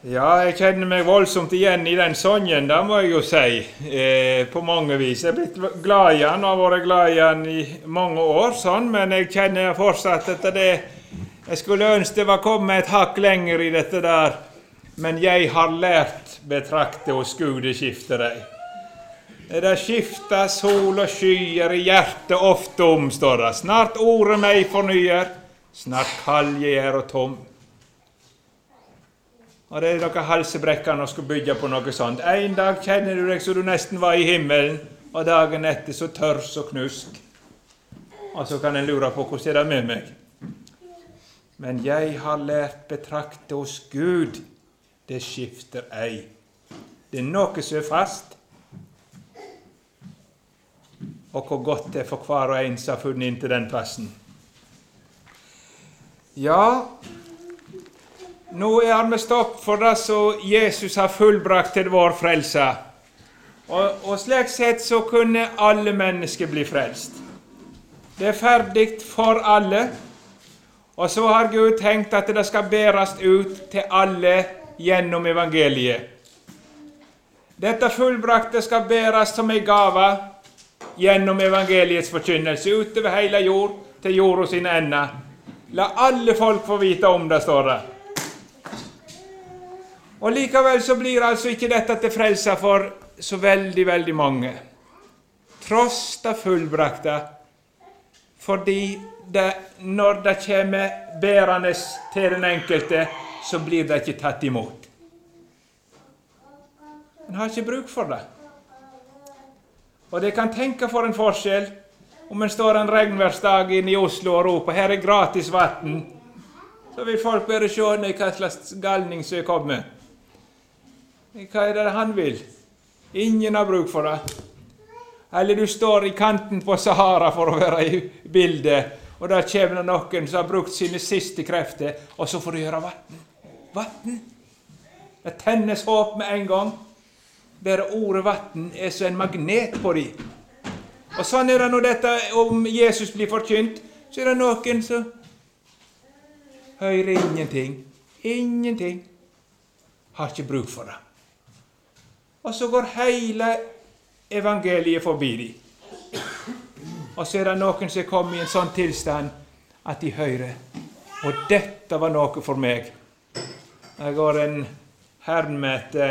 Ja, jeg kjenner meg voldsomt igjen i den sangen, da må jeg jo si, på mange vis. Jeg er blitt glad i han, og har vært glad i han i mange år, sånn, men jeg kjenner fortsatt at jeg skulle ønske det var kommet et hakk lenger i dette der, men jeg har lært betrakte og skude skifter deg. Det skifter sol og skyer i hjertet ofte om, står det. Snart ordet meg fornyer, snart kald jeg er og tom. Og det er noen halsebrekker når du skal bygge på noe sånt. En dag kjenner du deg så du nesten var i himmelen, og dagen etter så tørs og knusk. Og så kan en lure på hvordan det med meg. Men jeg har lært betrakte hos Gud, det skifter ei. Det er noe som er fast, og hvor godt det er for hver og en som har funnet inn til den plassen. Ja, nå er vi stopp for det som Jesus har fullbrakt til vår frelse. Og slik sett så kunne alle mennesker bli frelst. Det er ferdig for alle. Og så har Gud tenkt at det skal bæres ut til alle gjennom evangeliet. Dette fullbrakte skal bæres som en gave gjennom evangeliets forkynnelse utover hele jord til jorda sine ender. La alle folk få vite om det, står det. Og likevel så blir altså ikke dette til frelse for så veldig, veldig mange. Tross det fullbrakte, fordi når det kommer bærende til den enkelte, så blir det ikke tatt imot. En har ikke bruk for det. Og det kan tenke for en forskjell om en står en regnværsdag inne i Oslo og roper «Her er gratis vatten», så vil folk bare se hva slags galning som er kommet. Hva er det han vil? Ingen har bruk for det. Eller du står i kanten på Sahara for å være i bildet, og der kommer noen som har brukt sine siste krefter, og så får du gjøre vatten. Vatten! Det tennes håp med en gang. Bare ordet vatten er så en magnet på dem. Og sånn er det når dette om Jesus blir forkynt, så er det noen som hører ingenting. Ingenting. Har ikke bruk for det. Og så går hele evangeliet forbi dem. Og så er det noen som kommer i en sånn tilstand at de hører. Og dette var noe for meg. Jeg går en hermete,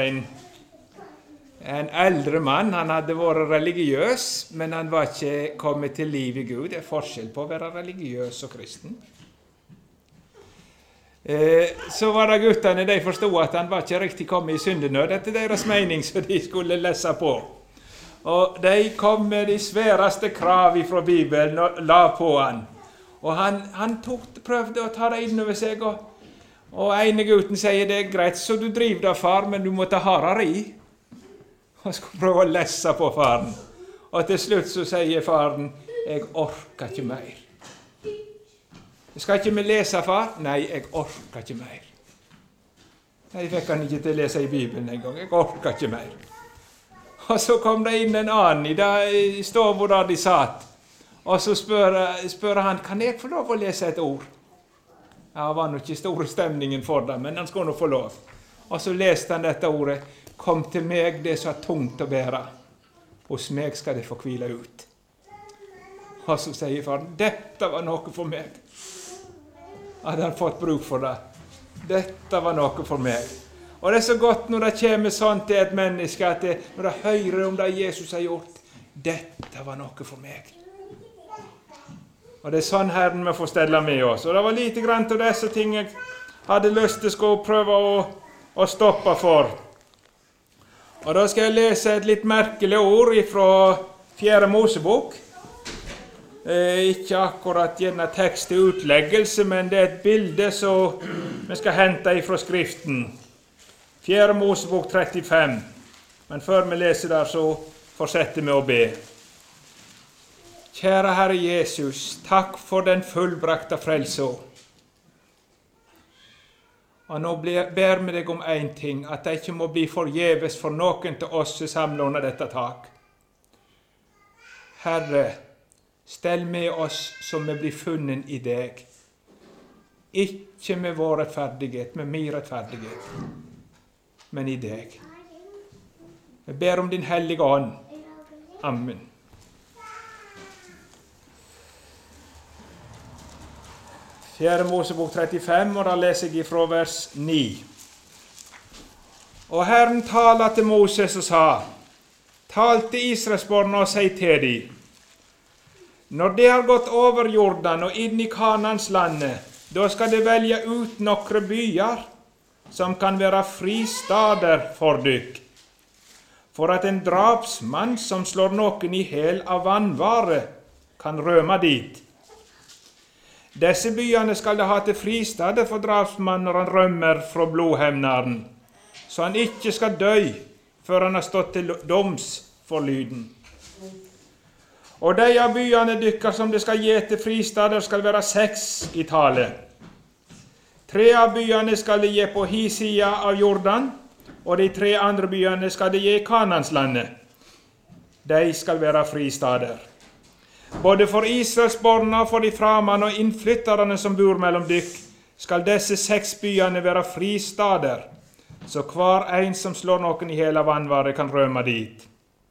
en eldre mann. Han hadde vært religiøs, men han var ikke kommet til liv i Gud. Det er forskjell på å være religiøs og kristen. Så var det guttene, de forstod at han var ikke riktig kommet i syndenød etter deres mening, så de skulle lese på. Og de kom med de sværeste krav fra Bibelen og la på han. Og han prøvde å ta det inn over seg, og ene gutten sier, det er greit så du driver da, far, men du må ta hardere i. Og skulle prøve å lese på faren. Og til slutt så sier faren, jeg orker ikke mer. Skal ikke vi lese, far? Nei, jeg orker ikke mer. Nei, jeg fikk han ikke til å lese i Bibelen en gang. Jeg orker ikke mer. Og så kom det inn en annen i stovet der de satt. Og så spør han, kan jeg få lov å lese et ord? Ja, det var nok ikke store stemningen for det, men han skulle nok få lov. Og så leste han dette ordet, kom til meg, det som er tungt å bære. Hos meg skal det få hvile ut. Og så sier faren, dette var noe for meg. Hadde han fått bruk for det. Dette var noe for meg. Og det er så godt når det kommer sånn til et menneske, at når det hører om det Jesus har gjort, dette var noe for meg. Og det er sånn Herren vi får stelle med oss. Og det var lite grann til disse ting jeg hadde lyst til å prøve å stoppe for. Og da skal jeg lese et litt merkelig ord fra 4. Mosebok. Ikke akkurat gjerne tekst til utleggelse, men det er et bilde som vi skal hente fra Skriften. 4. Mosebok 35. Men før vi leser der, så fortsetter vi å be. Kjære Herre Jesus, takk for den fullbrakte frelse. Og nå ber vi deg om en ting, at det ikke må bli forgjeves for noen til oss som samler under dette tak. Herre, stell med oss som vi blir funnet i deg. Ikke med vår rettferdighet, med min rettferdighet. men i deg. Jeg ber om din hellige ånd. Amen. Fjerde Mosebok 35, og da leser jeg fra vers 9. Og Herren talte til Moses og sa, tal til Israelsbarna og si til dem, når de har gått over Jordan og inn i Kanans landet, da skal de velge ut nokre byer som kan være fristader for dykk, for at en drapsmann som slår noen i hel av vannvare kan rømme dit. Disse byene skal de ha til fristader for drapsmann når han rømmer fra blodhevnaren, så han ikke skal dø før han har stått til doms for lyden. Og de av byene dykker som det skal gi til fristader skal være 6 i tale. 3 av byene skal de gi på hi sida av Jordan, og de 3 andre byene skal de gi i Kananslandet. De skal være fristader. Både for Israelsborna, for de framande og innflytterne som bor mellom dykk, skal disse 6 byene være fristader, så hver en som slår noen i hele vannvare kan rømme dit.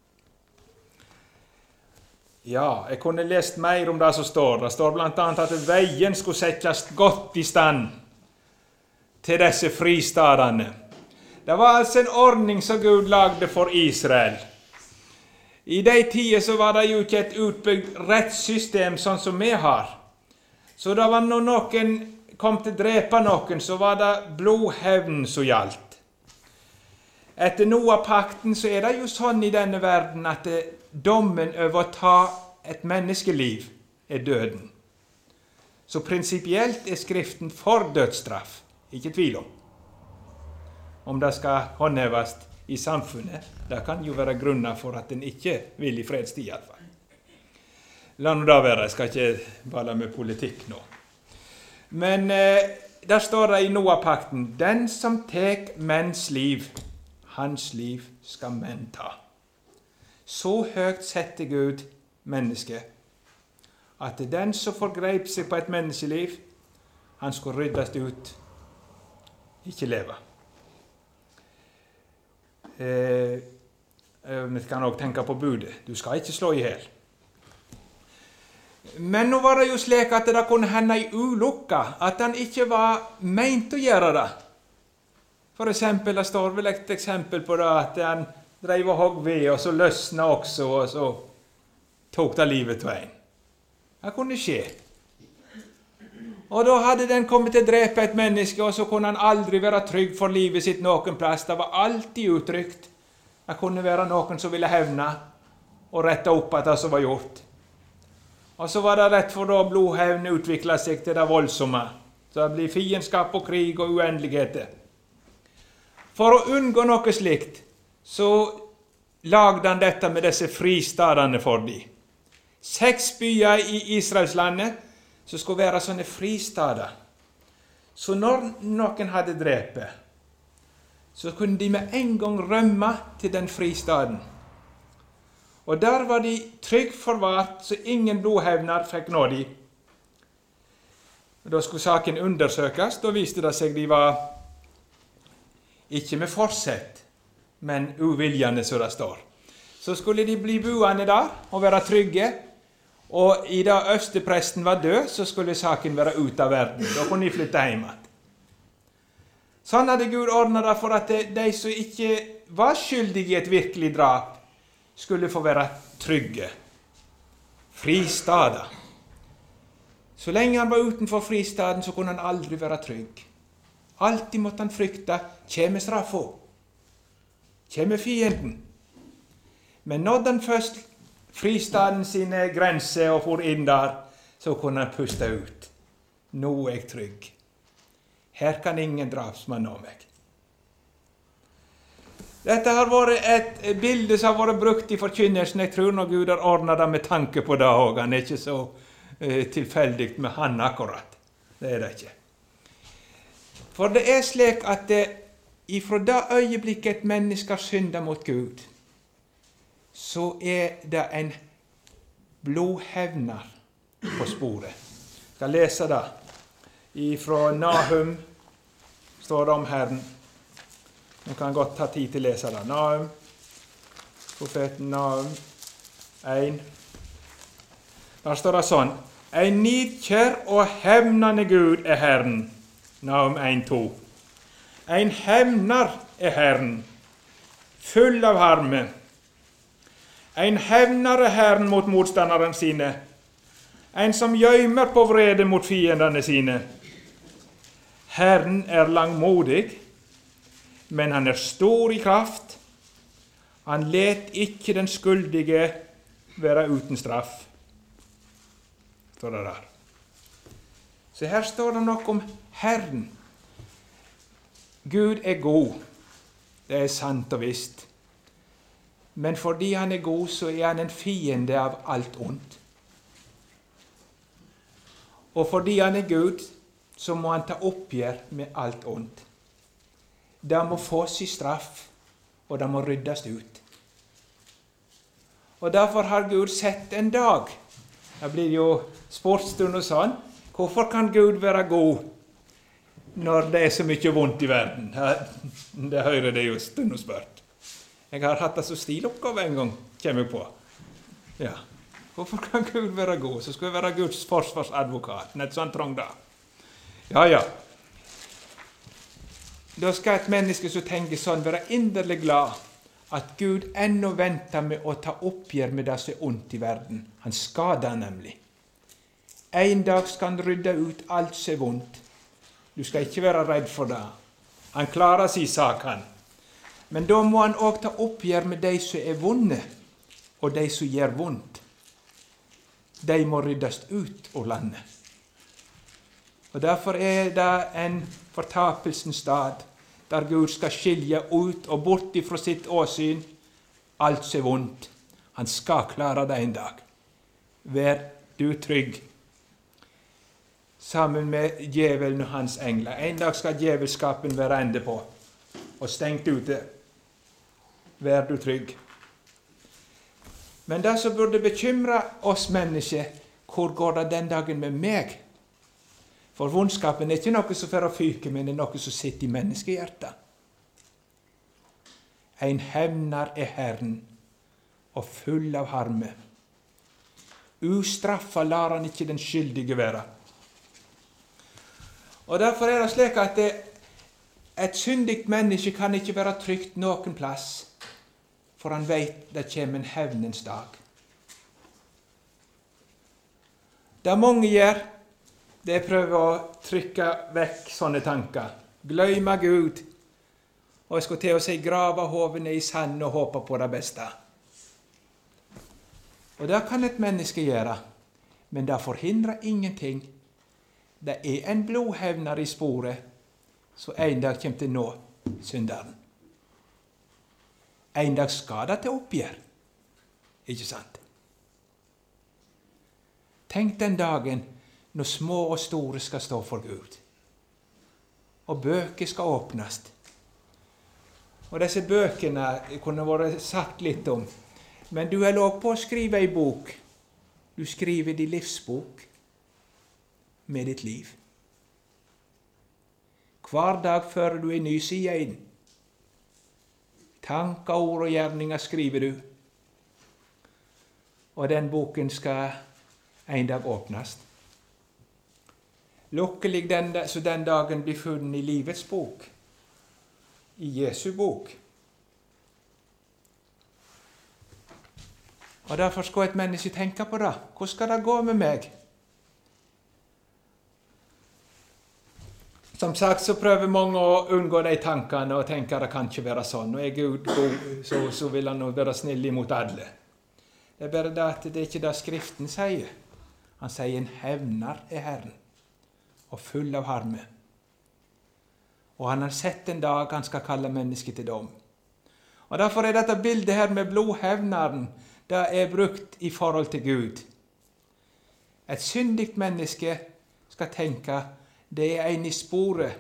Ja, jeg kunne lest mer om det som står. Det står blant annet at veien skulle settes godt i stand til disse fristadene. Det var altså en ordning som Gud lagde for Israel. I de tider så var det jo ikke et utbygd rettssystem sånn som vi har. Så det var når noen kom til å drepe noen, så var det blodhevn som gjaldt. Etter Noah-pakten så er det jo sånn i denne verden at dommen over å ta et menneskeliv er døden. Så prinsipielt er Skriften for dødsstraff, ikke tvil om det skal håndheves i samfunnet. Det kan jo være grunner for at den ikke vil i fredstid i alle fall. La nå da være, jeg skal ikke balle med politikk nå. Men der står det i Noah-pakten, den som tek menns liv, hans liv skal menn ta. Så høyt setter Gud mennesket, at den som forgrep seg på et menneskeliv, han skulle ryddes ut, ikke leve. Vi kan også tenke på budet. Du skal ikke slå i hel. Men nå var det jo slik at det kunne hende i ulukka, at han ikke var meint å gjøre det. For eksempel, det står vel et eksempel på det, at han drev og hogg ved, og så løsna også, og så tok det livet til en. Det kunne skje. Og da hadde den kommet til å drepe et menneske, og så kunne han aldri være trygg for livet sitt noen plass. Det var alltid utrygt. Det kunne være noen som ville hevne og rette opp at det som var gjort. Og så var det rett for da blodhevn utviklet seg til det voldsomme. Så det blir fiendskap og krig og uendeligheter. For å unngå noe slikt, så lagde han dette med disse fristadene for dem. 6 byer i Israelslandet, så skulle være sånne fristader. Så når noen hadde drepet, så kunne de med en gang rømme til den fristaden. Og der var de trygg forvart, så ingen blodhevner fikk nå de. Da skulle saken undersøkes, da viste det seg de var ikke med forsett, men uviljende, så det står. Så skulle de bli boende der og være trygge, og i da øverstepresten var død, så skulle saken være ut av verden. Da kunne de flytte hjem igjen. Sånn hadde Gud ordnet det for at de som ikke var skyldige i et virkelig drap, skulle få være trygge. Fristader. Så lenge han var utenfor fristaden, så kunne han aldri være trygg. Alltid måtte han frykte, kjeme straffa, kjeme fienden. Men nådde han først fristaden sine grenser og for inn der, så kunne han puste ut. Nå er jeg trygg. Her kan ingen drapsmann nå meg. Dette har vært et bilde som har vært brukt i forkynnelsen. Jeg tror når Gud har ordnet det med tanke på det også. Han er ikke så tilfeldig med han akkurat. Det er det ikke. For det er slik at ifra det øyeblikket et menneske synder mot Gud, så er det en blodhevner på sporet. Jeg skal lese det. Ifra Nahum står det om Herren. Vi kan godt ta tid til å lese det. Nahum, profeten Nahum 1. Der står det sånn: «En nidkjær og hevnende Gud er Herren». Nahum 1:2. En hevner er Herren, full av harme. En hevner er Herren mot motstanderne sine, en som gjøymer på vrede mot fiendene sine. Herren er langmodig, men han er stor i kraft. Han let ikke den skyldige være uten straff. Står det der. Så her står det noe om Herren. Gud er god, det er sant og visst. Men fordi han er god, så er han en fiende av alt ondt. Og fordi han er Gud, så må han ta oppgjør med alt ondt. Det må få sin straff, og det må ryddes ut. Og derfor har Gud sett en dag. Det blir jo sportsstund og sånn. Hvorfor kan Gud være god når det er så mye vondt i verden? Det hører det jo stund og spørt. Jeg har hatt det så stiloppgave en gang, kommer jeg på. Ja. Hvorfor kan Gud være god? Så skal jeg være Guds forsvarsadvokat. Nett sånn trang da. Ja. Da skal et menneske som tenker sånn være inderlig glad at Gud ennå venter med å ta oppgjør med det som er ondt i verden. Han skader nemlig. En dag skal han rydde ut alt som er vondt. Du skal ikke være redd for det. Han klarer sin sak, han. Men da må han også ta oppgjør med de som er vonde, og de som gjør vondt. De må ryddes ut av landet. Og derfor er det en fortapelsens stad, der Gud skal skilje ut og bort ifra sitt åsyn alt som er vondt. Han skal klare det en dag. Vær du trygg. Sammen med djevelen og hans engler. En dag skal djevelskapen være ende på, og stengt ute. Vær du trygg. Men det som burde bekymre oss mennesker, hvor går det den dagen med meg? For vondskapen er ikke noe som får å fyke, men det er noe som sitter i menneskehjertet. En hevner er Herren, og full av harme. Ustraffa lar han ikke den skyldige være. Og derfor er det slik at et syndigt menneske kan ikke være trygt noen plass, for han vet det kommer en hevnens dag. Det mange gjør, det prøver å trykke vekk sånne tanker. Gløyme Gud, og jeg skal til å si grave hodet ned i sand og håpe på det beste. Og det kan et menneske gjøre, men det forhindrer ingenting. Det er en blodhevner i sporet, så en dag kommer til å nå synderen. En dag skal det til oppgjør, ikke sant? Tenk den dagen når små og store skal stå for Gud, og bøker skal åpnes. Og disse bøkene kunne vært sagt litt om, men du er lov på å skrive en bok. Du skriver din livsbok med ditt liv. Hver dag fører du en ny side inn. Tanker, ord og gjerninger skriver du. Og den boken skal en dag åpnes. Lukkelig så den dagen blir funnet i livets bok, i Jesu bok. Og derfor skal et menneske tenke på det. Hvordan skal det gå med meg? Som sagt så prøver mange å unngå de tankene og tenke at det kan ikke være sånn. Og er Gud god, så vil han være snill imot alle. Det er bare det at det er ikke det Skriften sier. Han sier en hevner er Herren, og full av harme. Og han har sett en dag han skal kalle mennesket til dom. Og derfor er dette bildet her med blodhevneren, det er brukt i forhold til Gud. Et syndigt menneske skal tenke, det er en i sporet.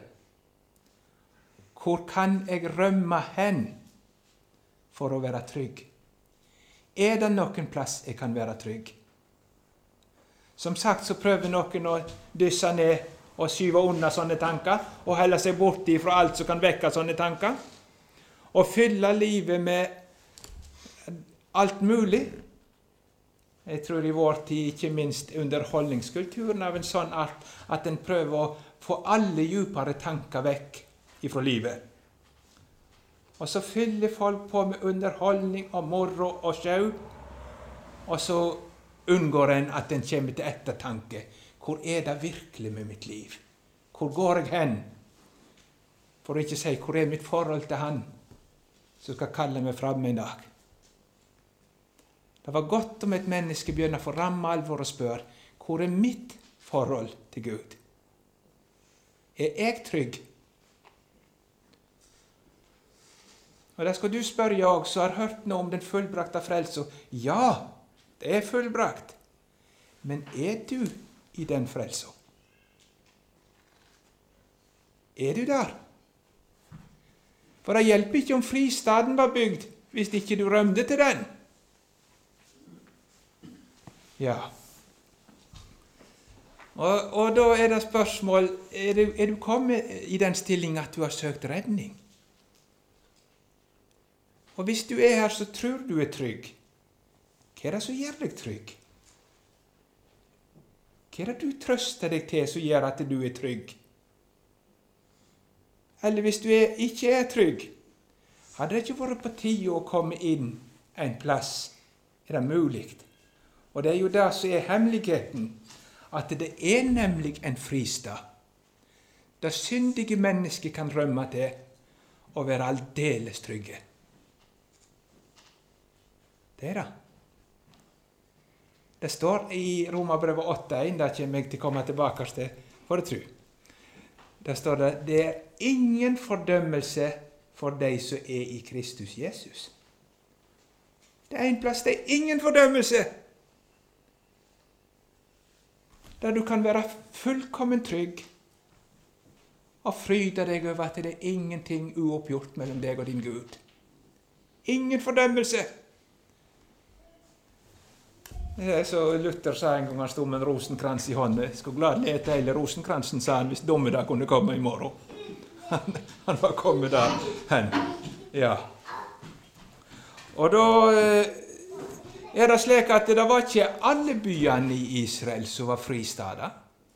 Hvor kan jeg rømme hen for å være trygg? Er det noen plass jeg kan være trygg? Som sagt så prøver noen å dysse ned og skyve unna sånne tanker, og helle seg bort fra alt som kan vekke sånne tanker. og fylle livet med alt mulig. Jeg tror i vår tid, ikke minst underholdningskulturen av en sånn art, at en prøver å få alle djupere tanker vekk ifra livet. Og så fyller folk på med underholdning og moro og sjau, og så unngår en at en kommer til ettertanke. Hvor er det virkelig med mitt liv? Hvor går jeg hen? For å ikke si, hvor er mitt forhold til han som skal kalle meg fram en dag? Det var godt om et menneske begynner å få ramme alvor og spør, hvor er mitt forhold til Gud? Er jeg trygg? Og da skal du spørre jeg også, har hørt noe om den fullbrakte frelse. Ja, det er fullbrakt. Men er du i den frelsen? Er du der? For det hjelper ikke om fristaden var bygd, hvis ikke du rømte til den. Ja. Og da er det spørsmål, er du kommet i den stilling at du har søkt redning? Og hvis du er her, så tror du er trygg. Hva er det som gjør deg trygg? Hva er det du trøster deg til som gjør at du er trygg? Eller hvis du ikke er trygg, hadde det ikke vært på tide å komme inn en plass? Er det mulig? Og det er jo det som er hemmeligheten, at det er nemlig en fristad. Det syndige mennesket kan rømme til og være aldeles trygge. Det er det. Det står i Romerbrevet 8:1, det kommer jeg til å komme tilbake til, for det tro. Der står det, det er ingen fordømmelse for de som er i Kristus Jesus. Det er en plass, det er ingen fordømmelse. Der du kan være fullkommen trygg og fryde deg over at det er ingenting uoppgjort mellom deg og din Gud. Ingen fordømmelse. Det er så Luther sa en gang han stod med en rosenkrans i hånden. Jeg skulle gladelig ete hele rosenkransen, sa han, hvis dommedag kunne komme i morgen. Han var kommet der hen. Ja. Og da er det slik at det var ikke alle byene i Israel som var fristader.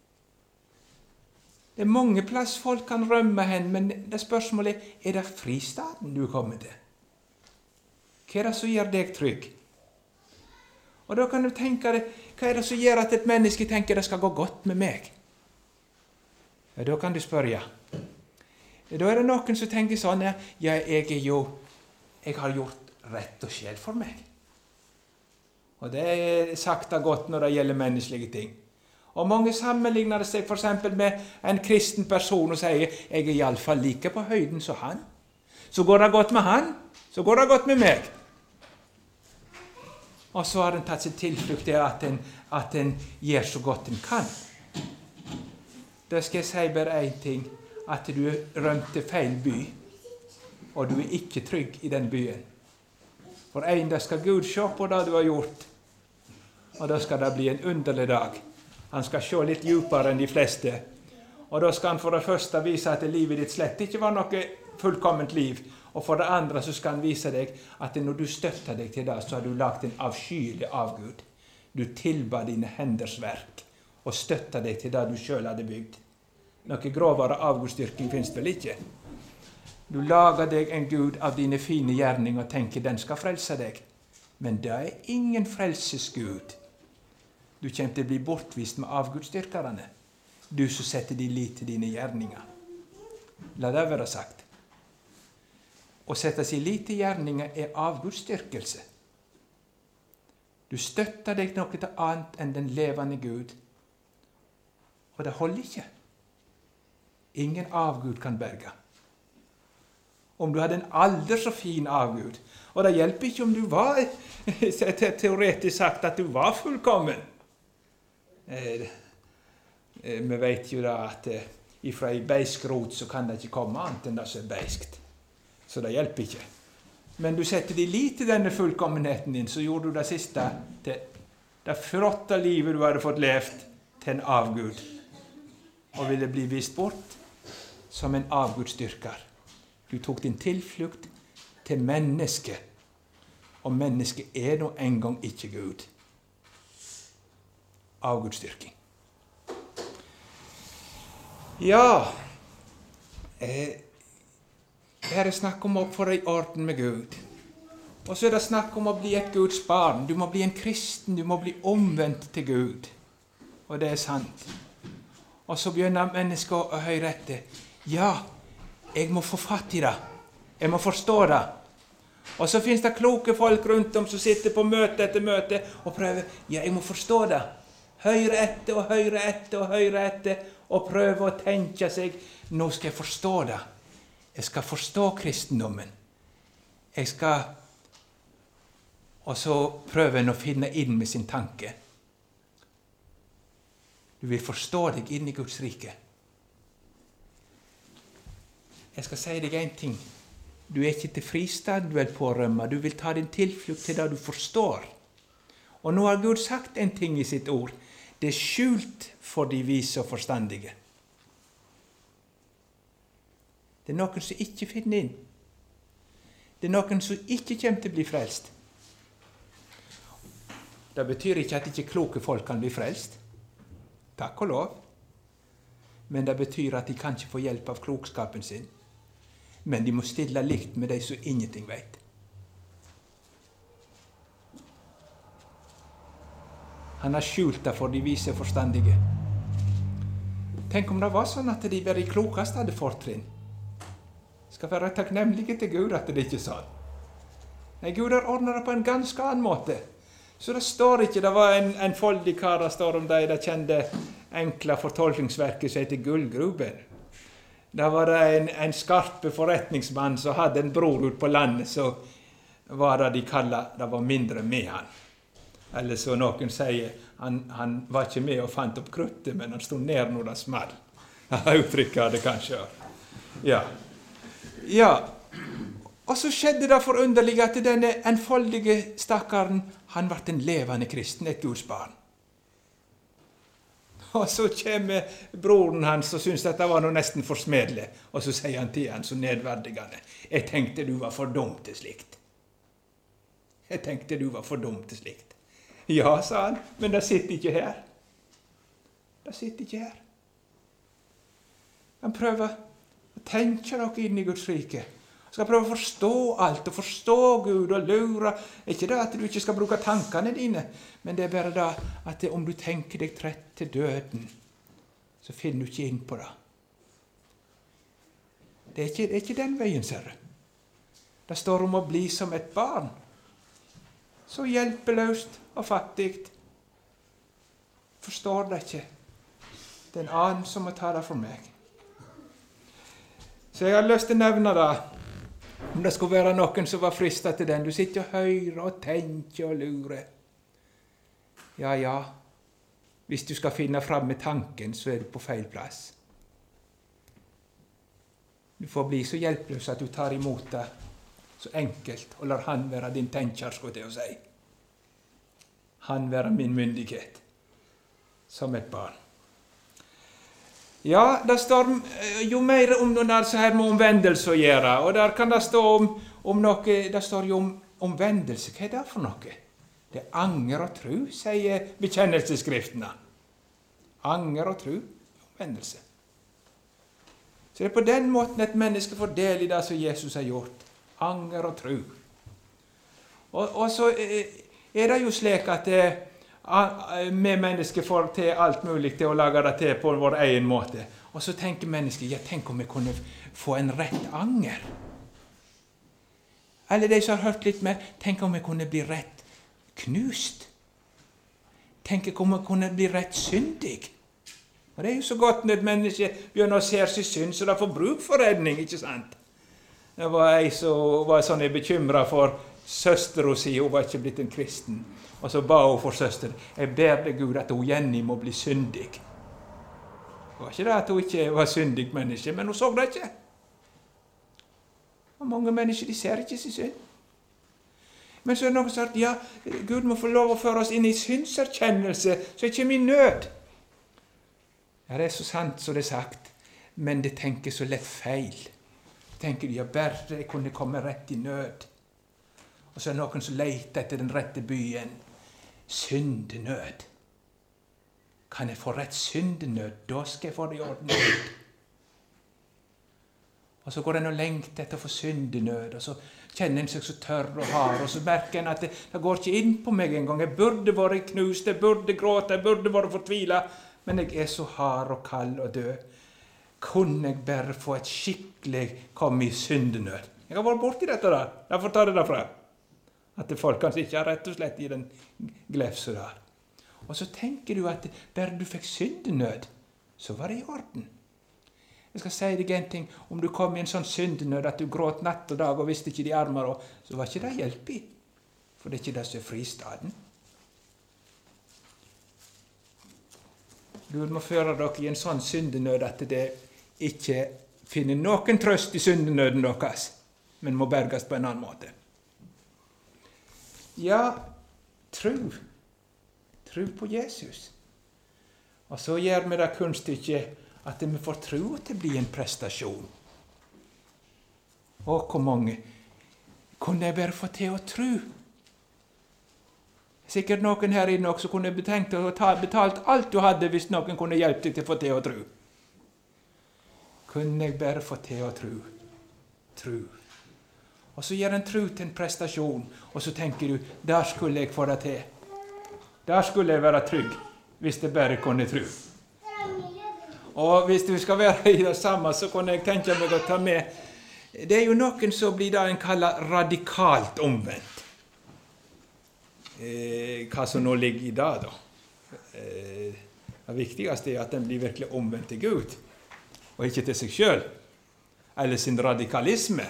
Det er mange plass folk kan rømme hen, men det spørsmålet er det fristaden du kommer til? Hva er det som gjør deg trygg? Og da kan du tenke deg, hva er det som gjør at et menneske tenker det skal gå godt med meg? Ja, da kan du spørre. Da er det noen som tenker sånn, ja, jeg har gjort rett og skjell for meg. Og det er sagt godt når det gjelder menneskelige ting. Og mange sammenligner det seg for eksempel med en kristen person og sier, jeg er i alle fall like på høyden som han. Så går det godt med han, så går det godt med meg. Og så har en tatt seg tilflukt til at en gjør så godt en kan. Da skal jeg si bare en ting, at du rømte feil by, og du er ikke trygg i den byen. For da skal Gud se på det du har gjort, og da skal det bli en underlig dag. Han skal se litt djupere enn de fleste, og da skal han for det første vise at livet ditt slett ikke var noe fullkomment liv, og for det andre så skal han vise deg at når du støtter deg til det, så har du lagt en avskyelig avgud. Du tilba dine henders verk, og støtter deg til det du selv hadde bygd. Noe grovere avgudstyrking finnes vel ikke. Du lager deg en Gud av dine fine gjerninger og tenker den skal frelse deg. Men det er ingen frelsesgud. Du kommer til å bli bortvist med avgudstyrkerne. Du som setter din lit til dine gjerninger. La det være sagt. Å sette sin lit til gjerninger er avgudstyrkelse. Du støtter deg noe til annet enn den levende Gud. Og det holder ikke. Ingen avgud kan berge. Om du hadde en aldri så fin avgud, og det hjelper ikke om du var, teoretisk sagt, at du var fullkommen. Vi vet jo da at ifra ei beisk rot så kan det ikke komme annet enn det som er beiskt. Så det hjelper ikke. Men du setter din lit til denne fullkommenheten din, så gjorde du det siste til det flotte livet du hadde fått levd til en avgud, og ville bli vist bort som en avgudstyrker. Du tok din tilflukt til mennesket. Og mennesket er nå en gang ikke Gud. Avgudsdyrking. Ja, her er snakk om å få det i orden med Gud. Og så er det snakk om å bli et Guds barn. Du må bli en kristen, du må bli omvendt til Gud. Og det er sant. Og så begynner mennesket å høre etter. Ja, jeg må få fatt i det. Jeg må forstå det. Og så finnes det kloke folk rundt om som sitter på møte etter møte og prøver. Ja, jeg må forstå det. Høre etter og høre etter og høre etter og prøve å tenke seg. Nå skal jeg forstå det. Jeg skal forstå kristendommen. Og så prøver en å finne inn med sin tanke. Du vil forstå deg inn i Guds rike. Jeg skal si deg en ting. Du er ikke til fristad, du er på rømma. Du vil ta din tilflukt til det du forstår. Og nå har Gud sagt en ting i sitt ord. Det er skjult for de vise og forstandige. Det er noen som ikke finner inn. Det er noen som ikke kommer til å bli frelst. Det betyr ikke at ikke kloke folk kan bli frelst. Takk og lov. Men det betyr at de kan ikke få hjelp av klokskapen sin. Men de må stille likt med de som ingenting vet. Han har skjult det for de vise og forstandige. Tenk om det var sånn at de bare klokeste hadde fortrinn. Skal være takknemlige til Gud at det ikke er sånn. Nei, Gud har ordnet det på en ganske annen måte. Så det står ikke, det var en foldig kar, det står om de kjente enkle fortolkningsverket som heter Gullgruben. Da var det en skarpe forretningsmann som hadde en bror ut på landet, så var det de kallet, det var mindre med han. Eller så noen sier, han var ikke med og fant opp kruttet, men han stod ned når det small. Uttrykket det kanskje. Ja. Og så skjedde det forunderlige at denne enfoldige stakkaren, han ble en levende kristen, et Guds barn. Og så kommer broren hans og synes at det var noe nesten forsmedelig, og så sier han til han så nedverdigende, jeg tenkte du var for dum til slikt. Jeg tenkte du var for dum til slikt. Ja, sa han, men det sitter ikke her. Det sitter ikke her. Han prøver å tenke dere inn i Guds rike. Skal prøve å forstå alt, og forstå Gud, og lure. Ikke det at du ikke skal bruke tankene dine, men det er bare det at om du tenker deg trett til døden, så finner du ikke inn på det. Det er ikke den veien, ser du. Det står om å bli som et barn. Så hjelpeløst og fattig. Forstår det ikke. Det er en annen som må ta det for meg. Så jeg har lyst til å nevne det. Om det skulle være noen som var fristet til den. Du sitter og hører og tenker og lurer. Ja. Hvis du skal finne fram med tanken, så er du på feil plass. Du får bli så hjelpeløs at du tar imot det så enkelt, og lar han være din tenker, skulle jeg si. Han være min myndighet, som et barn. Ja, det står jo mer om det her med omvendelse å gjøre, og der kan det stå om noe, det står jo om omvendelse. Hva er det for noe? Det er anger og tro, sier bekjennelsesskriftene. Anger og tro, omvendelse. Så det er på den måten et menneske får del i det som Jesus har gjort. Anger og tro. Og så er det jo slik at vi mennesker får til alt mulig til å lage det til på vår egen måte. Og så tenker mennesker, ja, tenk om vi kunne få en rett anger. Eller de som har hørt litt mer, tenk om vi kunne bli rett knust. Tenk om vi kunne bli rett syndig. Og det er jo så godt når et menneske begynner å se seg synd, så det får bruk for redning, ikke sant? Det var ei som var sånn bekymret for søsteren sin, hun var ikke blitt en kristen. Og så ba hun for søsteren, jeg ber deg Gud at hun Jenny må bli syndig. Det var ikke det at hun ikke var syndig menneske, men hun så det ikke. Og mange mennesker, de ser ikke sin synd. Men så er det noen som sagt, ja, Gud må få lov å føre oss inn i synserkjennelse, så er ikke min nød. Ja, det er så sant som det er sagt, men det tenker så lett feil. tenker du, ja, bare jeg kunne komme rett i nød. Og så noen som leter etter den rette byen. Syndenød. Kan jeg få rett syndenød? Da skal jeg få det i orden. Og så går en og lengter etter å få syndenød, og så kjenner en seg så tørr og hard, og så merker en at det går ikke inn på meg en gang. Jeg burde vært knust, jeg burde gråte, jeg burde vært fortvilet, men jeg er så hard og kald og død. Kunne jeg bare få et skikkelig komme i syndenød? Jeg har vært borti dette da. Derfor tar jeg det fra. At folk kanskje ikke har rett og slett i den glefset der. Og så tenker du at bare du fikk syndenød, så var det i orden. Jeg skal si deg en ting, om du kom i en sånn syndenød at du gråt natt og dag og visste ikke de armer, så var ikke det hjelp i. For det er ikke det som er fristaden. Gud må føre dere i en sånn syndenød at det ikke finner noen trøst i syndenøden deres, men må berges på en annen måte. Ja, tro. Tro på Jesus. Og så gjør vi det kunststykket at vi får tro til å bli en prestasjon. Og hvor mange kunne jeg bare få til å tro? Sikkert noen her inne også kunne betenkt å betalt alt du hadde hvis noen kunne hjelpe deg til å få til å tro. Kunne jeg bare få til å tro. Tro. Og så gjør en tro til en prestasjon, og så tenker du, der skulle jeg få det til. Der skulle jeg være trygg, hvis jeg bare kunne tro. Og hvis du skal være i det samme, så kunne jeg tenke meg å ta med, det er jo noen som blir da en kallet radikalt omvendt. Hva som nå ligger i det da. Det viktigste er at den blir virkelig omvendt til Gud, og ikke til seg selv, eller sin radikalisme.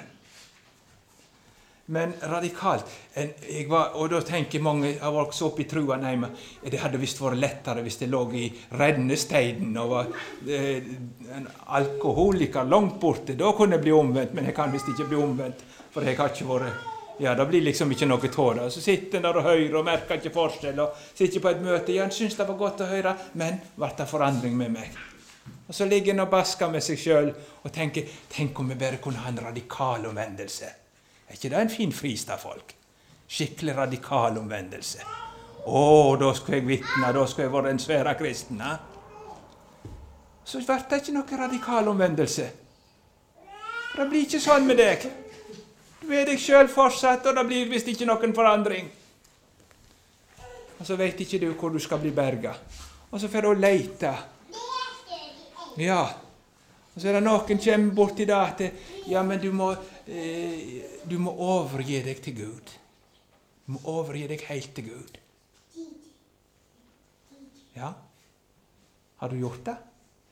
Men radikalt, og da tenker mange, jeg var så opp i trua, nei, men det hadde visst vært lettere hvis det lå i rennesteinen og var en alkoholiker langt borte, da kunne jeg bli omvendt, men jeg kan visst ikke bli omvendt, for jeg har ikke vært, ja, det blir liksom ikke noe tål. Så sitter en der og hører og merker ikke forskjell, og sitter på et møte, ja, en synes det var godt å høre, men ble det forandring med meg? Og så ligger en og basker med seg selv, og tenker, tenk om vi bare kunne ha en radikal omvendelse. Er ikke det en fin fristad, folk? Skikkelig radikal omvendelse. Da skulle jeg vitne, da skulle jeg være en svære kristen. Så ble det ikke noe radikal omvendelse. For det blir ikke sånn med deg. Du er deg selv fortsatt, og det blir visst ikke noen forandring. Og så vet ikke du hvor du skal bli berget. Og så får du lete. Ja. Og så er det noen som kommer bort i det at ja, men du må overgi deg til Gud. Du må overgi deg helt til Gud. Ja. Har du gjort det?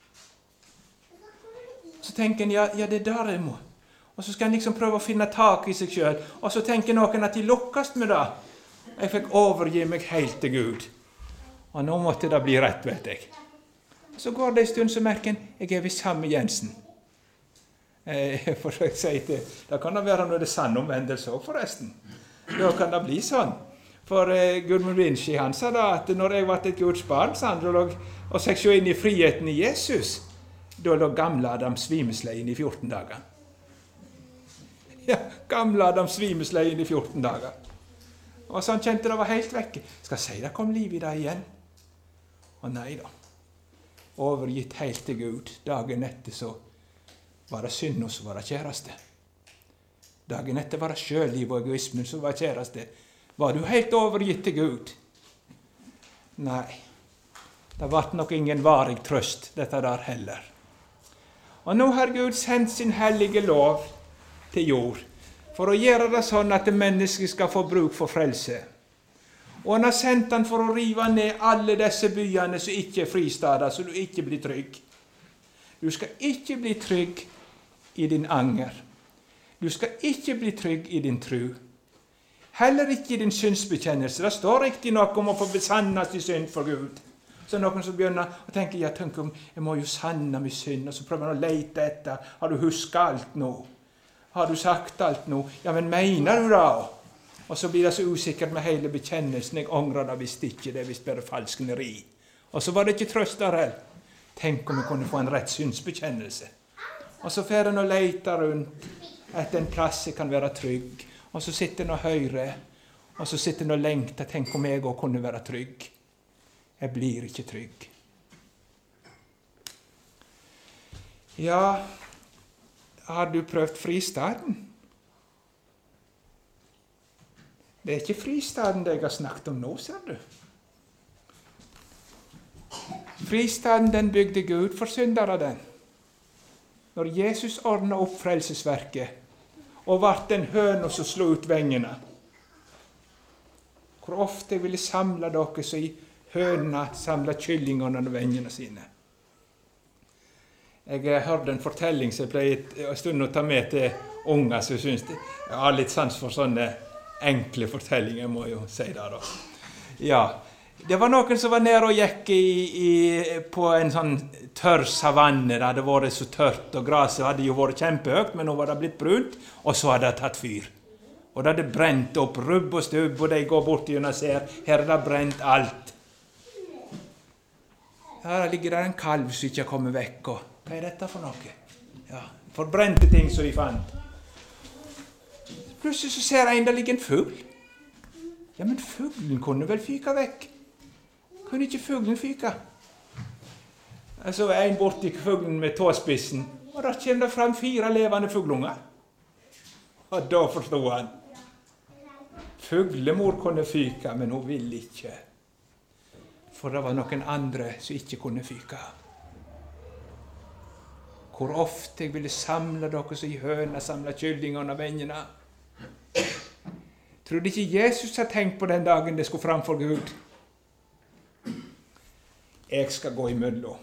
Så tenker en, ja, det er der jeg må. Og så skal en liksom prøve å finne tak i seg selv. Og så tenker noen at de lukkes med det. Jeg fikk overgi meg helt til Gud. Og nå måtte det bli rett, vet jeg. Så går det en stund, så merker en, jeg er ved samme Jensen. For jeg sier til, da kan det være når det er sann omvendelse også, forresten. Da kan det bli sånn. For Gudmund Vinci, han sa da at når jeg var et Guds barn, sa han, og seg så inn i friheten i Jesus, da lå gamle Adam svimesleien i 14 dager. Ja, gamle Adam svimesleien i 14 dager. Og så han kjente det var helt vekke. Skal jeg si det kom liv i det igjen? Og nei da. Overgitt helt til Gud. Dagen etter så var det synd, og så var det kjæreste. Dagen etter var det sjølliv og egoismen som var kjæreste. Var du helt overgitt til Gud? Nei. Det ble nok ingen varig trøst, dette der heller. Og nå har Gud sendt sin hellige lov til jord, for å gjøre det sånn at mennesket skal få bruk for frelse. Og han har sendt han for å rive ned alle disse byene som ikke er fristader, så du ikke blir trygg. Du skal ikke bli trygg i din anger. Du skal ikke bli trygg i din tro. Heller ikke i din synsbekjennelse. Det står riktig nok om å få besanne sin synd for Gud. Så noen som begynner å tenke, ja, tenk om jeg må jo sanne min synd, og så prøver man å lete etter. Har du husket alt nå? Har du sagt alt nå? Ja, men mener du da? Og så blir det så usikkert med hele bekjennelsen. Jeg angrer det visst ikke, det er visst bare falskneri. Og så var det ikke trøst der heller. Tenk om vi kunne få en rett synsbekjennelse. Og så får en å lete rundt. etter en plass jeg kan være trygg. Og så sitter han og hører, og så sitter han og lengter. Tenk om jeg også kunne være trygg. Jeg blir ikke trygg. Ja, har du prøvd fristaden? Det er ikke fristaden det jeg har snakket om nå, ser du. Fristaden den bygde Gud for syndere den. Når Jesus ordnet opp frelsesverket, og vart den høna som slo ut vengene. Hvor ofte jeg ville samle dere så i høna samle kyllingene og vengene sine. Jeg hørte en fortelling som jeg pleier en stund å ta med til unger, så jeg synes jeg har litt sans for sånne enkle fortellinger, må jeg jo si det da. Ja, det var noen som var nede og gikk på en sånn tørr savanne. Det hadde vært så tørt, og gresset hadde jo vært kjempehøgt, men nå var det blitt brunt, og så hadde det tatt fyr. Og det hadde brent opp rubb og stubb, og de går bort og ser, her er det brent alt. Her ligger det en kalv som ikke har kommet vekk, og hva er dette for noe? Ja, forbrente ting som de fant. Plutselig så ser en, der ligger en fugl. Ja, men fuglen kunne vel fyka vekk. Kunne ikke fuglen fyka? Så var en borti fuglen med tåspissen, og da kommer det fram 4 levende fuglunger. Og da forstod han. Fuglemor kunne fyka, men hun ville ikke. For det var noen andre som ikke kunne fyka. Hvor ofte jeg ville samle dere så i høna, samle kyllingene og vennene. Trodde ikke Jesus har tenkt på den dagen det skulle fram for Gud? Jeg skal gå imellom.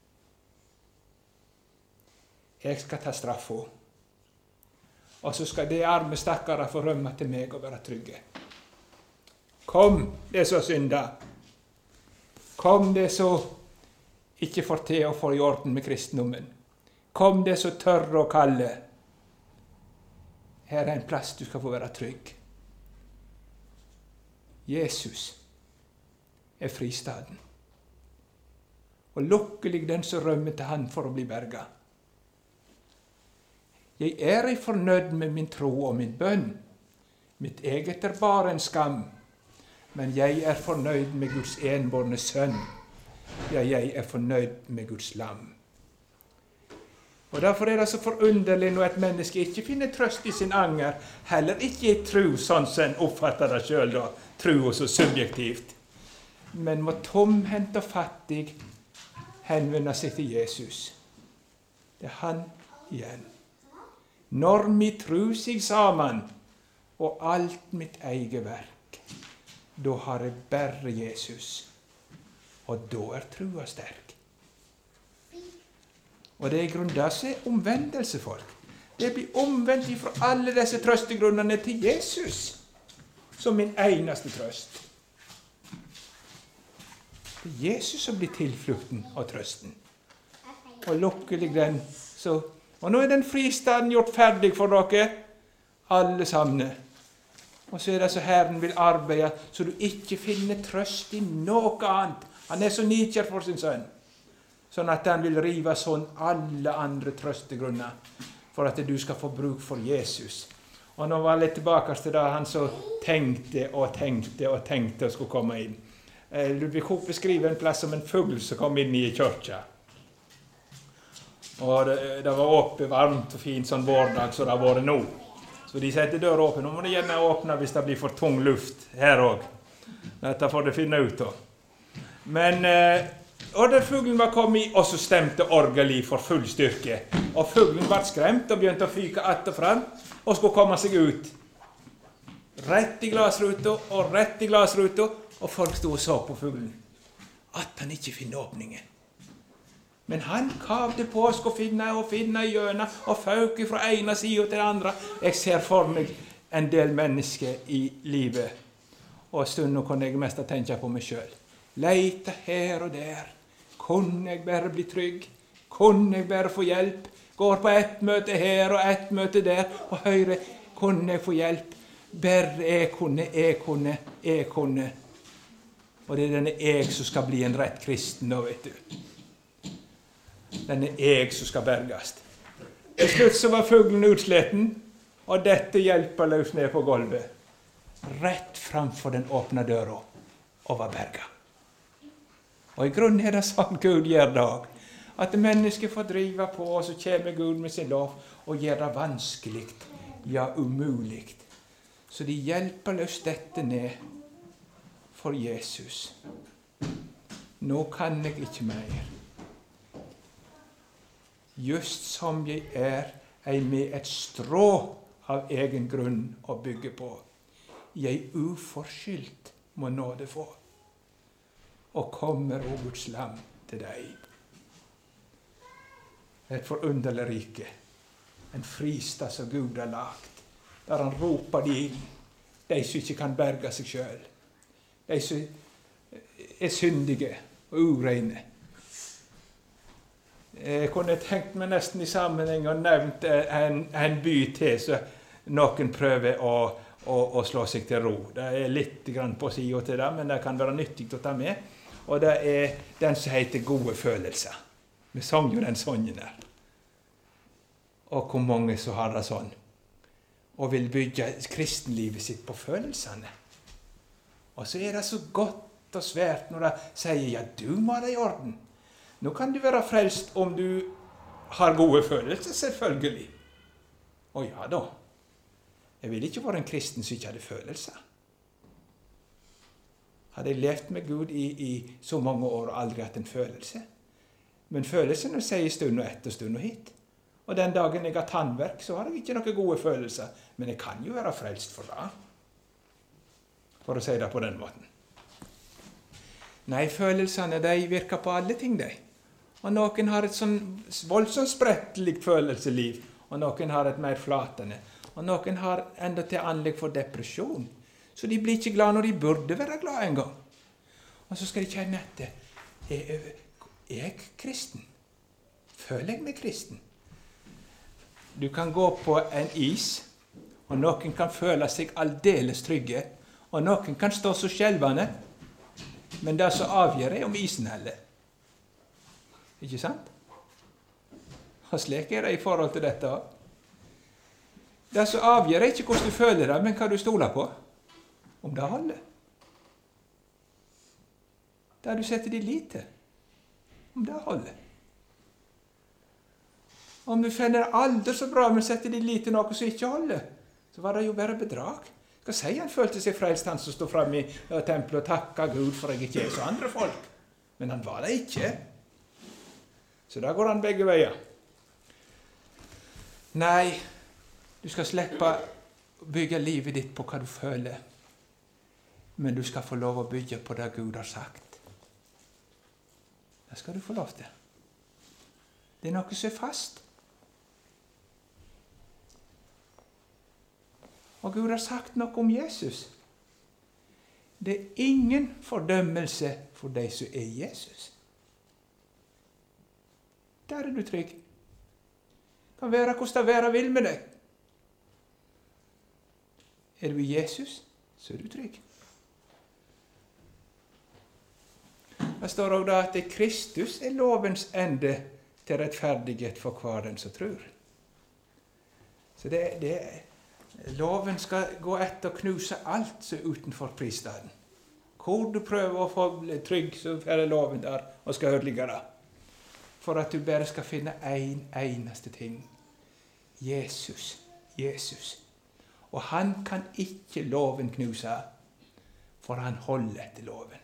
Jeg skal ta straffa. Og så skal de arme stakkere få rømme til meg og være trygge. Kom, det så synda. Kom, det så ikke får til å få i orden med kristendommen. Kom, det så tørre og kalde. Her er en plass du skal få være trygg. Jesus er fristaden. Og lukkelig den som rømmer til han for å bli berga. Jeg er fornøyd med min tro og min bønn. Mitt eget er bare en skam. Men jeg er fornøyd med Guds enbårne sønn. Ja, jeg er fornøyd med Guds lam. Og derfor er det så forunderlig når et menneske ikke finner trøst i sin anger, heller ikke i tro, sånn som en oppfatter det selv da, tro og så subjektivt, men må tomhendt og fattig henvende seg til Jesus. Det er han igjen. Når mi tro sig sammen, og alt mitt eget verk, da har jeg bare Jesus, og da er troa sterk. Og det er grunn av seg omvendelse, folk. Det blir omvendt fra alle disse trøstegrunnene til Jesus, som min eneste trøst. Det er Jesus som blir tilflukten og trøsten. Og lukkelig den, så... Og nå er den fristaden gjort ferdig for dere, alle sammen. Og så er det så Herren vil arbeide, så du ikke finner trøst i noe annet. Han er så nidkjær for sin sønn. Sånn at han vil rive sånn alle andre trøstegrunner, for at du skal få bruk for Jesus. Og nå var jeg litt tilbake til det han så tenkte og skulle komme inn. Ludvig Hoppe beskriver en plass som en fugl som kom inn i kjørkja. Og det var oppe varmt og fint sånn vårdag som det har vært nå. Så de setter døra åpen. Nå må de gjerne åpne hvis det blir for tung luft her også. Dette får de finne ut av. Men, og der fuglen var kommet, og så stemte orgelet for full styrke. Og fuglen ble skremt og begynte å fyke att og fram, og skulle komme seg ut. Rett i glasruta og rett i glasruta, og folk stod og så på fuglen. At han ikke finner åpningen. Men han kavde på og skulle finne i hjørnet, og fauk fra ene siden til den andre. Jeg ser for meg en del mennesker i livet, og stunden kunne jeg mest tenke på meg selv. Leite her og der. Kunne jeg bare bli trygg? Kunne jeg bare få hjelp? Går på ett møte her og ett møte der, og høyre, kunne jeg få hjelp? Bare jeg kunne. Og det er denne jeg som skal bli en rett kristen nå, vet du. Denne jeg som skal bergast. Til slutt så var fuglen utsleten, og dette hjelper løs ned på gulvet. Rett framfor den åpne døra over berga. Og i grunnen er det sånn Gud gjør det også. At mennesker får drive på, og så kommer Gud med sin lov og gjør det vanskelig, ja umulig. Så de hjelper løs dette ned for Jesus. Nå kan jeg ikke mer. Just som jeg er med et strå av egen grunn å bygge på. Jeg uforskyldt må nåde få, og kommer, o Guds lam, til deg. Et forunderlig rike, en fristad som Gud har lagt, der han roper de inn, de som ikke kan berge seg selv, de som er syndige og ureine. Jeg kunne tenkt meg nesten i sammenheng og nevnt en by til, så noen prøver å slå seg til ro. Det er litt grann på siden til det, men det kan være nyttig å ta med. Og det er den som heter gode følelser. Vi sang jo den sangen der. Og hvor mange som har det sånn, og vil bygge kristenlivet sitt på følelsene. Og så er det så godt og svært når de sier, ja, du må ha det i orden. Nå kan du være frelst om du har gode følelser, selvfølgelig. Og ja da, jeg vil ikke være en kristen som ikke hadde følelser. Hadde jeg levd med Gud i så mange år og aldri hatt en følelse. Men følelsene sier stund og etter stund og hit. Og den dagen jeg har tannverk, så har jeg ikke noen gode følelser. Men jeg kan jo være frelst for det. For å si det på den måten. Nei, følelsene, de virker på alle ting, de. Og noen har et sånn voldsomt sprettelig følelseliv, og noen har et mer flatende. Og noen har enda til anlegg for depresjon. Så de blir ikke glad når de burde være glad en gang. Og så skal de kjenne etter. Er jeg kristen? Føler jeg meg kristen? Du kan gå på en is, og noen kan føle seg aldeles trygge, og noen kan stå så skjelvende, men det som avgjør er om isen heller. Ikke sant? Og slik er det i forhold til dette. Det som avgjør er ikke hvordan du føler det, men hva du stoler på. Om det holder. Der du setter din lit til. Om det holder. Om du finner aldri så bra, men setter din lit til noe som ikke holder, så var det jo bare bedrag. Hva sier han følte seg frelst, han som stod frem i tempelet og takket Gud for jeg ikke er så andre folk. Men han var det ikke. Så da går han begge veier. Nei, du skal slippe å bygge livet ditt på hva du føler. Men du skal få lov å bygge på det Gud har sagt. Det skal du få lov til. Det er noe som er fast. Og Gud har sagt noe om Jesus. Det er ingen fordømmelse for de som er Jesus. Der er du trygg. Kan være hvordan det være vil med deg. Er du i Jesus, så er du trygg. Det står også da at Kristus er lovens ende til rettferdighet for hver den som tror. Så loven skal gå etter å knuse alt som er utenfor prisstaden. Hvor du prøver å få trygg, så er loven der og skal ødelegge det. For at du bare skal finne en eneste ting. Jesus, Jesus. Og han kan ikke loven knuse, for han holder etter loven.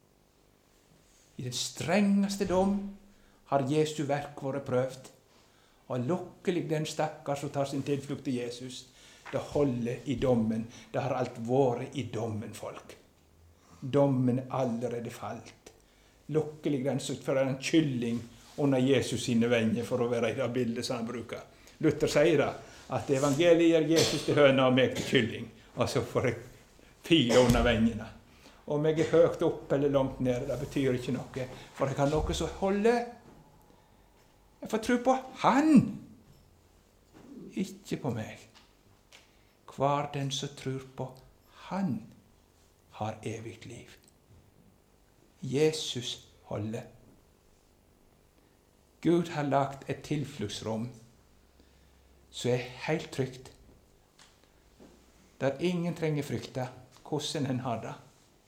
I den strengeste dom har Jesu verk vært prøvd, og lukkelig den stakkar som tar sin tilflukt til Jesus. Det holder i dommen. Det har alt vært i dommen, folk. Dommen er allerede falt. Lukkelig den som fører en kylling under Jesus sine venger, for å være i det bildet som han bruker. Luther sier da, at evangeliet gjør Jesus til høna og meg til kylling, og så får jeg fire under vengene. Om jeg er høyt opp eller langt ned, det betyr ikke noe, for jeg har noe som holder. Jeg får tro på han, ikke på meg. Hver den som tror på han, har evig liv. Jesus holder. Gud har lagt et tilfluktsrom som er helt trygt, der ingen trenger frykte hvordan en har det.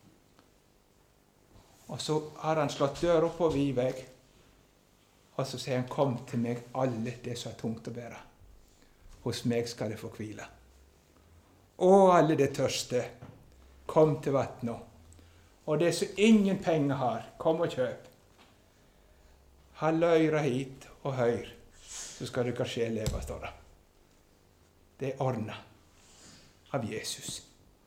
Og så har han slått døra på vid vei, og så sier han, kom til meg alle det som er tungt å bære. Hos meg skal det få hvile. Og alle det tørste, kom til vattnet. Og det som ingen penger har, kom og kjøp. Ha løyra hit og høyr, så skal dere se leve, står det. Det er ordnet av Jesus.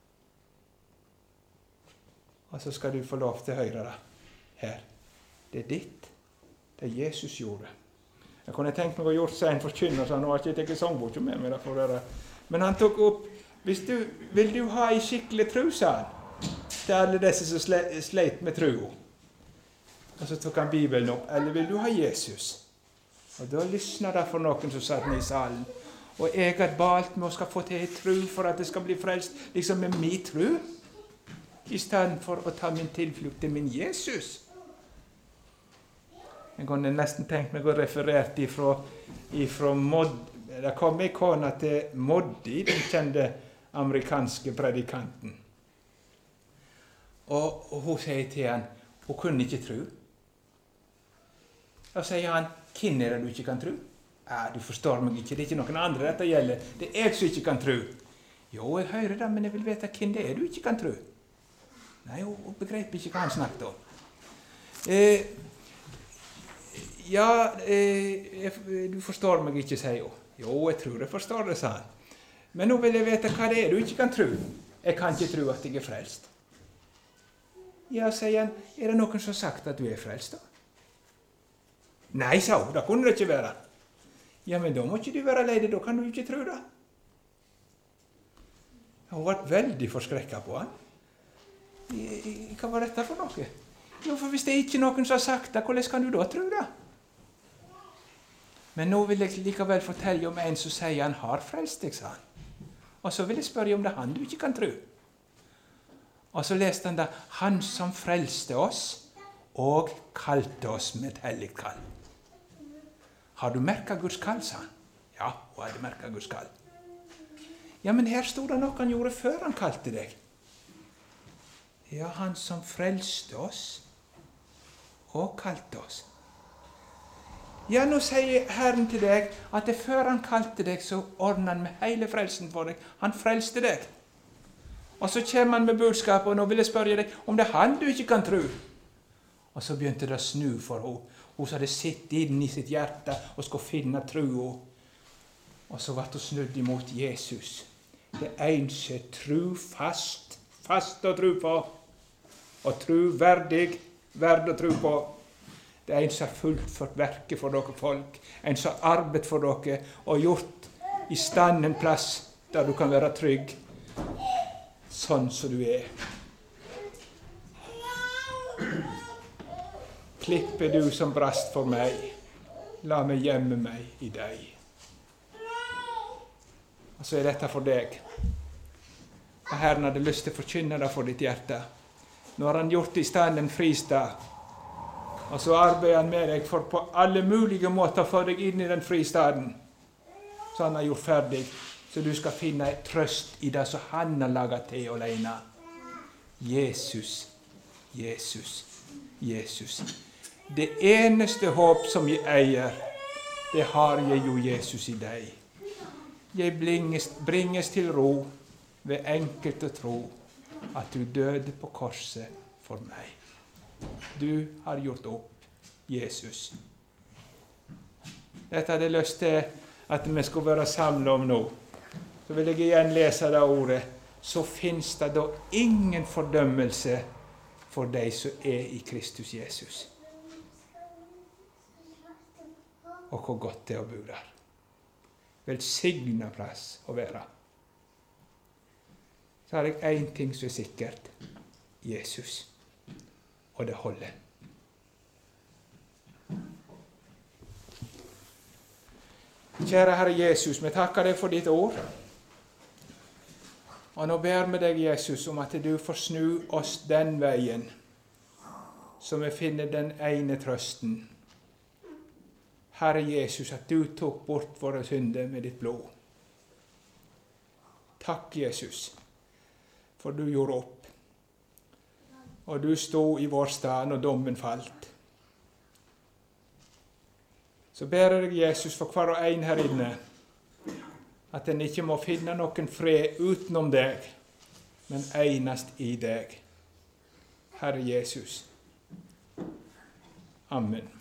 Og så skal du få lov til å høre det her. Det er ditt. Det Jesus gjorde. Jeg kunne tenkt meg å gjort seg en forkynnelse, nå har ikke jeg sangboken med meg for det. Men han tok opp, vil du ha en skikkelig tro, sa han, til alle disse som sleit med tro. Og så tok han Bibelen opp, eller vil du ha Jesus? Og da lysnet det for noen som satt ned i salen. Og jeg har balt med å skal få til en tro for at det skal bli frelst, liksom med min tro, i stedet for å ta min tilflukt til min Jesus. Jeg kunne nesten tenkt meg å referere ifra det kom en kone til Moddi, den kjente amerikanske predikanten. Og hun sier til han, hun kunne ikke tro. Da sier han, hvem er det du ikke kan tro? Du forstår meg ikke, det er ikke noen andre dette gjelder. Det er jeg som ikke kan tro. Jo, jeg hører det, men jeg vil vite hvem det er du ikke kan tro. Nei, hun begrep ikke hva han snakket om. Du forstår meg ikke, sier hun. Jo, jeg tror jeg forstår det, sa han. Men nå vil jeg vite hva det er du ikke kan tro. Jeg kan ikke tro at jeg er frelst. Ja, sier han, er det noen som har sagt at du er frelst da? Nei, sa hun, det kunne det ikke være. Ja, men da må ikke du være ledig, da kan du ikke tro det. Hun var veldig forskrekket på han. Hva var dette for noe? Jo, for hvis det er ikke noen som har sagt det, hvordan kan du da tro det? Men nå vil jeg likevel fortelle om en som sier han har frelst deg, sa han. Og så vil jeg spørre om det er han du ikke kan tro. Og så leste han da, han som frelste oss og kalte oss med et helligt kall. Har du merket Guds kall, sa han? Ja, hun hadde merket Guds kall. Ja, men her stod det noe han gjorde før han kalte deg. Ja, han som frelste oss og kalte oss. Ja, nå sier Herren til deg at det før han kalte deg, så ordnet han med hele frelsen for deg. Han frelste deg. Og så kommer han med budskapet, og nå vil jeg spørre deg om det er han du ikke kan tro. Og så begynte det å snu for henne. Hun som hadde sittet inn i sitt hjerte og skulle finne troen. Og så ble hun snudd imot Jesus. Det eneste trofast, fast å tro på, og troverdig, verd å tro på. Det er en som har fullført verket for dere folk, en som har arbeidet for dere, og gjort i stand en plass der du kan være trygg, sånn som du er. Klippe du som brast for meg, la meg gjemme meg i deg. Og så er dette for deg. Og Herren hadde lyst til å forkynne det for ditt hjerte. Nå har han gjort i stand en fristad, og så arbeider han med deg for på alle mulige måter å få deg inn i den fristaden. Så han har gjort ferdig, så du skal finne trøst i det som han har laget til alene. Jesus, Jesus, Jesus. Det eneste håp som jeg eier, det har jeg jo Jesus i deg. Jeg bringes til ro ved enkelt å tro at du døde på korset for meg. Du har gjort opp, Jesus. Dette hadde jeg lyst til at vi skulle være samlet om nå. Så vil jeg igjen lese det ordet. Så finnes det da ingen fordømmelse for de som er i Kristus Jesus. Og hvor godt det er å bo der. Velsignet plass å være. Så har jeg en ting som er sikkert. Jesus. Og det holder. Kjære Herre Jesus, vi takker deg for ditt ord. Og nå ber vi deg, Jesus, om at du får snu oss den veien, så vi finner den ene trøsten. Herre Jesus, at du tok bort våre synder med ditt blod. Takk, Jesus, for du gjorde opp. Og du stod i vår stad når dommen falt. Så ber jeg deg, Jesus, for hver og en her inne, at en ikke må finne noen fred utenom deg, men enest i deg. Herre Jesus. Amen.